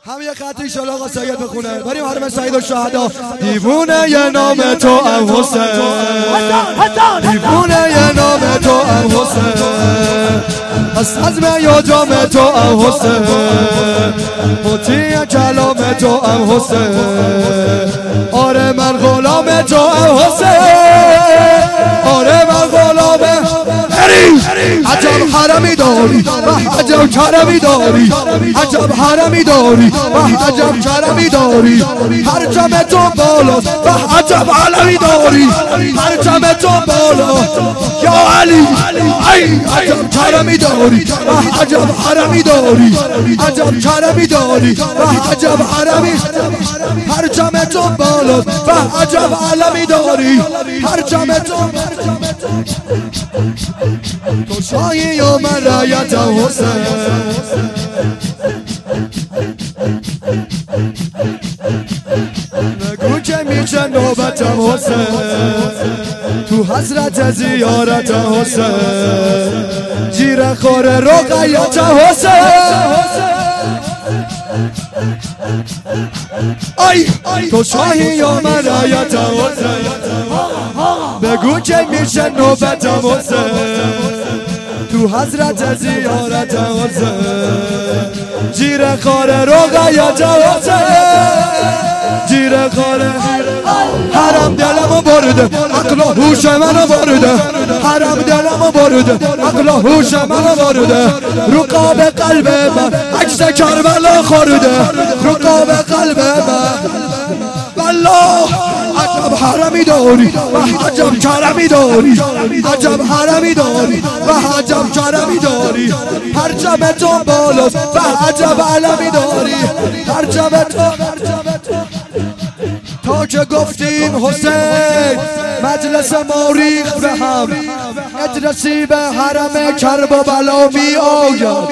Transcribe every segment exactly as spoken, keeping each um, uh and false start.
هم یه خط ایشالا آقا سید بخونه بریم حرم سعید و شهدا. دیوونه یه نام تو ام حسین، دیوونه یه نام تو ام حسین، از عزم یا جام تو ام حسین، مطیع کلام تو ام حسین، آره من غلام تو ام حسین، آره من غلام عجب حرمی داری و عجب کرمی داری، عجب حرمی داری و عجب کرمی داری، پرچم تو بالا و عجب علمی داری، پرچم تو بالا یا علی، ای عجب کرمی داری و عجب حرمی داری، عجب کرمی داری و عجب حرمی، پرچم تو بالا و عجب علمی داری، پرچم تو تو شاهی و من رایت حسین. نگو که میشه نوبتم حسین، تو حضرت زیارت حسین، جیر خور رقیت حسین. ای تو شاهی و من رایت حسین، بگو که میشه نوبتم حسین، تو حضرت زیارت حسین، جیر خور رقیت حسین، جیر خور حرم دلمو برده عقل و هوش منو برده، حرم دلمو برده عقل و هوش منو برده، رقاب قلب من عکس کربلا خورده، رقاب قلب من والله عجب حرمی داری و عجب کرمی داری، عجب حرمی داری و عجب کرمی داری، پرچم تو بالاست و عجب علمی داری، پرچم تو. تا که گفتیم حسین مجلس ما ریخت به هم، ادرسی به حرم کرب و بلا می آید،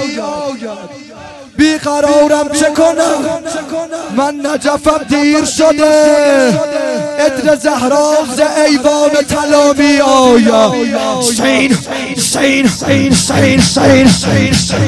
بیقرارم چه کنم من نجفم دیر شده، ادر زهرا ز ایوان طلا می آید.